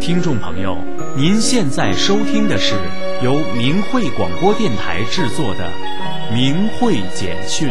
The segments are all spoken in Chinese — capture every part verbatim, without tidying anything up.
听众朋友，您现在收听的是由明慧广播电台制作的《明慧简讯》。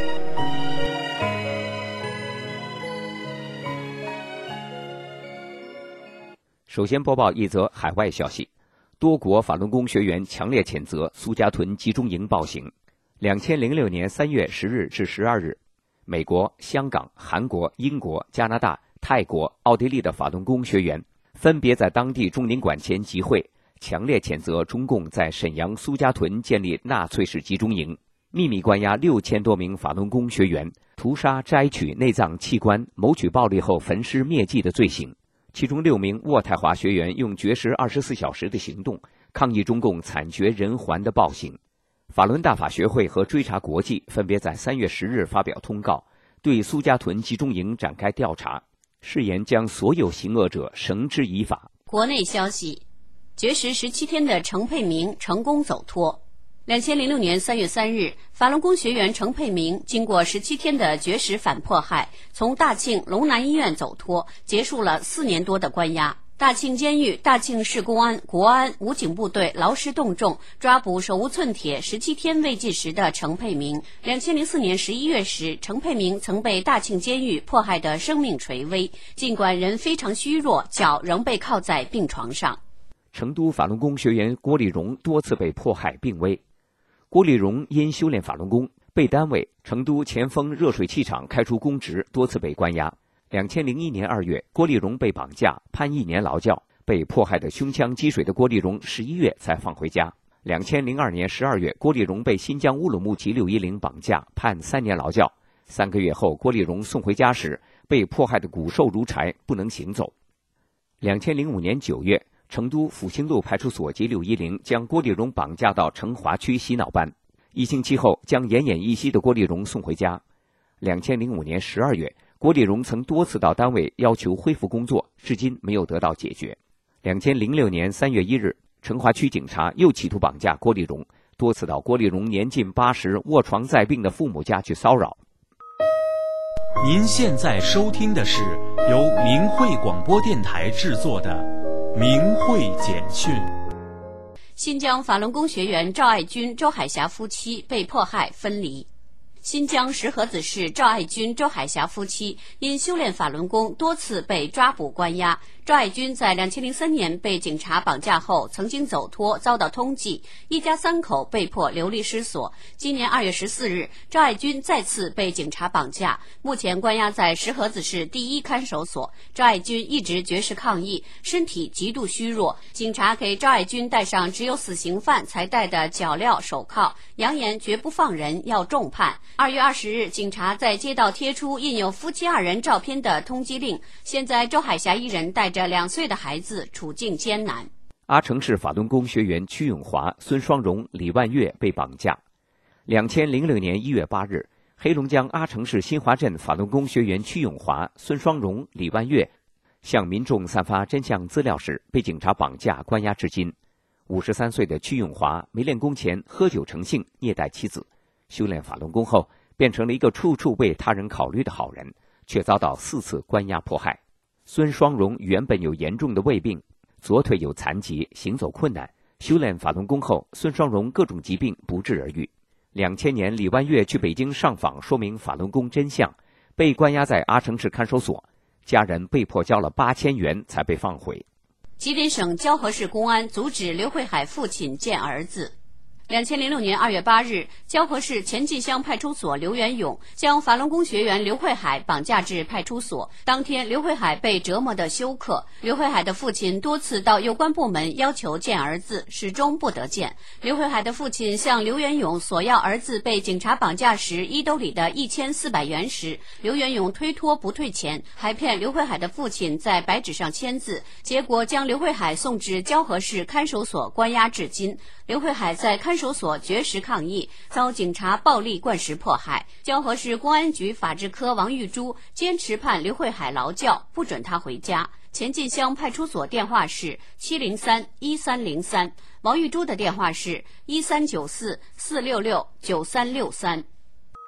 首先播报一则海外消息：多国法轮功学员强烈谴责苏家屯集中营暴行。两千零六年三月十日至十二日，美国、香港、韩国、英国、加拿大、泰国、奥地利的法轮功学员分别在当地中领馆前集会，强烈谴责中共在沈阳苏家屯建立纳粹式集中营，秘密关押六千多名法轮功学员，屠杀摘取内脏器官，谋取暴利后焚尸灭迹的罪行。其中六名渥太华学员用绝食二十四小时的行动抗议中共惨绝人寰的暴行。法轮大法学会和追查国际分别在三月十日发表通告，对苏家屯集中营展开调查，誓言将所有行恶者绳之以法。 国内消息，绝食十七天的程佩明成功走脱。两千零六年三月三日，法轮功学员程佩明经过十七天的绝食反迫害，从大庆龙南医院走脱，结束了四年多的关押。大庆监狱、大庆市公安、国安、武警部队劳师动众，抓捕手无寸铁、十七天未进食的程佩明。两千零四年十一月时，程佩明曾被大庆监狱迫害得生命垂危，尽管人非常虚弱，脚仍被靠在病床上。 成都法轮功学员郭丽蓉多次被迫害病危。郭丽蓉因修炼法轮功，被单位成都前锋热水器厂开除公职，多次被关押。两千零一年二月，郭丽蓉被绑架，判一年劳教。被迫害得胸腔积水的郭丽蓉，十一月才放回家。两千零二年十二月，郭丽蓉被新疆乌鲁木齐六一零绑架，判三年劳教。三个月后，郭丽蓉送回家时，被迫害得骨瘦如柴，不能行走。两千零五年九月，成都复兴路派出所及六一零将郭丽蓉绑架到成华区洗脑班，一星期后将奄奄一息的郭丽蓉送回家。两千零五年十二月，郭丽蓉曾多次到单位要求恢复工作，至今没有得到解决。两千零六年三月一日，成华区警察又企图绑架郭丽蓉，多次到郭丽蓉年近八十、卧床在病的父母家去骚扰。 您现在收听的是由明慧广播电台制作的《明慧简讯》。 新疆法轮功学员赵爱军、周海霞夫妻被迫害分离。新疆石河子市赵爱军、周海霞夫妻因修炼法轮功多次被抓捕关押。赵爱军在两千零三年被警察绑架后曾经走脱，遭到通缉，一家三口被迫流离失所。今年二月十四日，赵爱军再次被警察绑架，目前关押在石河子市第一看守所。赵爱军一直绝食抗议，身体极度虚弱，警察给赵爱军戴上只有死刑犯才戴的脚镣手铐，扬言绝不放人，要重判。二月二十日，警察在街道贴出印有夫妻二人照片的通缉令。现在周海霞一人带着两岁的孩子，处境艰难。 阿城市法轮功学员曲永华、孙双荣、李万月被绑架。两千零六年一月八日，黑龙江阿城市新华镇法轮功学员曲永华、孙双荣、李万月向民众散发真相资料时，被警察绑架关押至今。五十三岁的曲永华没练功前喝酒成性，虐待妻子。修炼法轮功后，变成了一个处处为他人考虑的好人，却遭到四次关押迫害。孙双荣原本有严重的胃病，左腿有残疾，行走困难。修炼法轮功后，孙双荣各种疾病不治而愈。两千年，李万月去北京上访，说明法轮功真相，被关押在阿城市看守所，家人被迫交了八千元才被放回。 吉林省蛟河市公安阻止刘慧海父亲见儿子。两千零六年二月八日，蛟河市前进乡派出所刘元勇将法轮功学员刘慧海绑架至派出所。当天，刘慧海被折磨得休克。刘慧海的父亲多次到有关部门要求见儿子，始终不得见。刘慧海的父亲向刘元勇索要儿子被警察绑架时衣兜里的一千四百元时，刘元勇推脱不退钱，还骗刘慧海的父亲在白纸上签字，结果将刘慧海送至蛟河市看守所关押至今。刘慧海在看守所绝食抗议，遭警察暴力灌食迫害。蛟河市公安局法制科王玉珠坚持判刘慧海劳教，不准他回家。前进乡派出所电话是七零三一三零三，王玉珠的电话是一三九四四六六九三六三。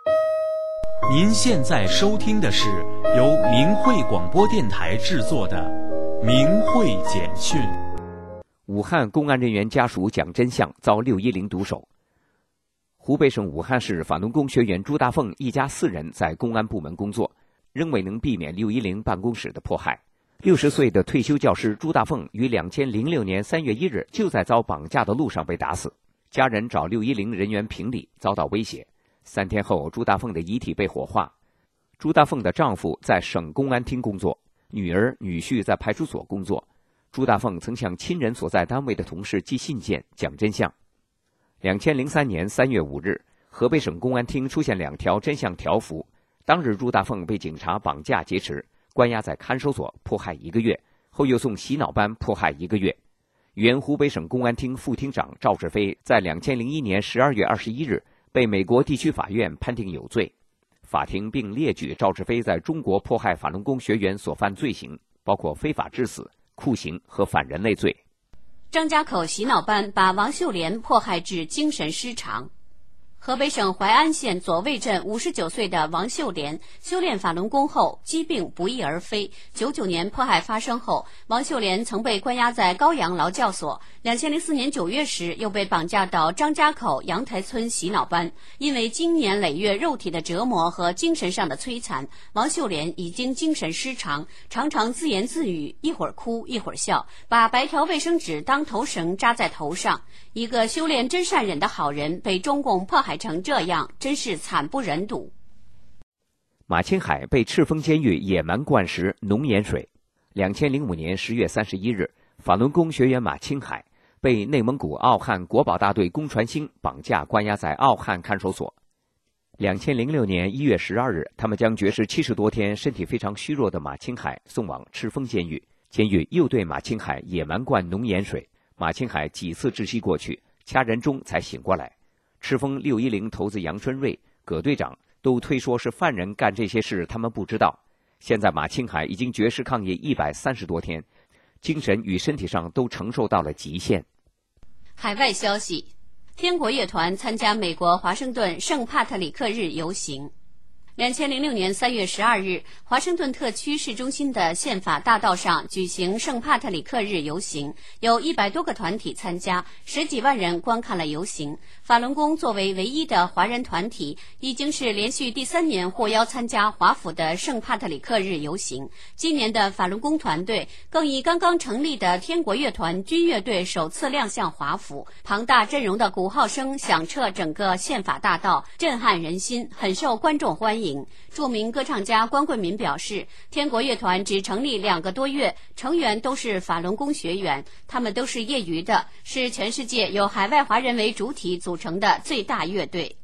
您现在收听的是由明慧广播电台制作的明慧简讯。 武汉公安人员家属讲真相遭六一零毒手。湖北省武汉市法轮功学员朱大凤一家四人在公安部门工作，仍未能避免六一零办公室的迫害。六十岁的退休教师朱大凤于两千零六年三月一日就在遭绑架的路上被打死，家人找六一零人员评理，遭到威胁。三天后，朱大凤的遗体被火化。朱大凤的丈夫在省公安厅工作，女儿、女婿在派出所工作。朱大凤曾向亲人所在单位的同事寄信件，讲真相。两千零三年三月五日，河北省公安厅出现两条真相条幅。当日，朱大凤被警察绑架劫持，关押在看守所迫害一个月，后又送洗脑班迫害一个月。原湖北省公安厅副厅长赵志飞在两千零一年十二月二十一日被美国地区法院判定有罪。法庭并列举赵志飞在中国迫害法轮功学员所犯罪行，包括非法致死、酷刑和反人类罪。 张家口洗脑班把王秀莲迫害至精神失常。河北省淮安县左卫镇五十九岁的王秀莲修炼法轮功后疾病不翼而飞。九九年迫害发生后，王秀莲曾被关押在高阳劳教所。两千零四年九月时，又被绑架到张家口阳台村洗脑班。因为经年累月肉体的折磨和精神上的摧残，王秀莲已经精神失常，常常自言自语，一会儿哭一会儿笑，把白条卫生纸当头绳扎在头上。一个修炼真善忍的好人被中共迫害成这样，真是惨不忍睹。 马青海被赤峰监狱野蛮灌食浓盐水。两千零五年十月三十一日，法轮功学员马青海被内蒙古敖汉国保大队龚传兴绑架关押在敖汉看守所。两千零六年一月十二日，他们将绝食七十多天、身体非常虚弱的马青海送往赤峰监狱，监狱又对马青海野蛮灌浓盐水。马青海几次窒息过去，掐人中才醒过来。赤峰六一零头子杨春瑞、葛队长都推说是犯人干这些事，他们不知道。现在马青海已经绝食抗议一百三十多天，精神与身体上都承受到了极限。 海外消息：天国乐团参加美国华盛顿圣帕特里克日游行。两千零六年三月十二日，华盛顿特区市中心的宪法大道上举行圣帕特里克日游行，有一百多个团体参加，十几万人观看了游行。法轮功作为唯一的华人团体，已经是连续第三年获邀参加华府的圣帕特里克日游行。今年的法轮功团队更以刚刚成立的天国乐团军乐队首次亮相华府，庞大阵容的鼓号声响彻整个宪法大道，震撼人心，很受观众欢迎。著名歌唱家关桂民表示，天国乐团只成立两个多月，成员都是法轮功学员，他们都是业余的，是全世界由海外华人为主体组成的最大乐队。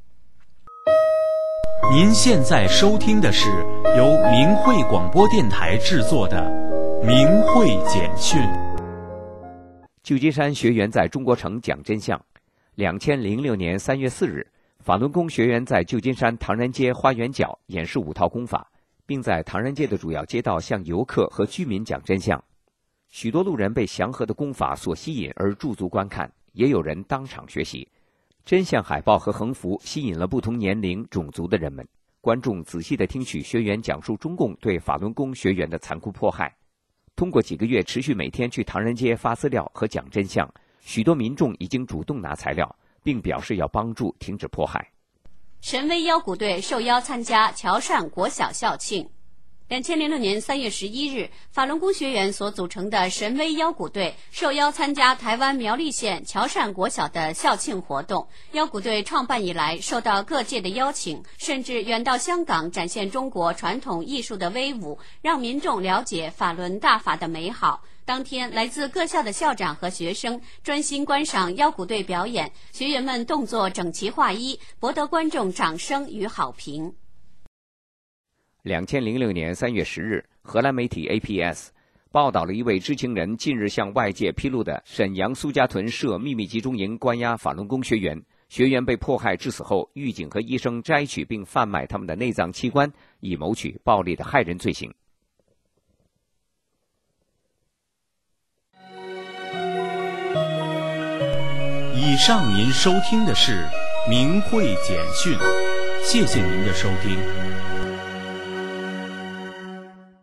您现在收听的是由明慧广播电台制作的明慧简讯。 旧金山学员在中国城讲真相。两千零六年三月四日，法轮功学员在旧金山唐人街花园角演示五套功法，并在唐人街的主要街道向游客和居民讲真相。许多路人被祥和的功法所吸引而驻足观看，也有人当场学习。真相海报和横幅吸引了不同年龄、种族的人们。观众仔细地听取学员讲述中共对法轮功学员的残酷迫害。通过几个月持续每天去唐人街发资料和讲真相，许多民众已经主动拿材料，并表示要帮助停止迫害。 神威腰鼓队受邀参加侨汕国小校庆。两千零六年三月十一日，法轮功学员所组成的神威腰鼓队受邀参加台湾苗栗县侨汕国小的校庆活动。腰鼓队创办以来，受到各界的邀请，甚至远到香港展现中国传统艺术的威武，让民众了解法轮大法的美好。当天，来自各校的校长和学生专心观赏腰鼓队表演，学员们动作整齐划一，博得观众掌声与好评。 两千零六年三月十日，荷兰媒体 A P S 报道了一位知情人近日向外界披露的沈阳苏家屯设秘密集中营关押法轮功学员，学员被迫害致死后，狱警和医生摘取并贩卖他们的内脏器官，以谋取暴力的害人罪行。 以上您收听的是明慧简讯，谢谢您的收听。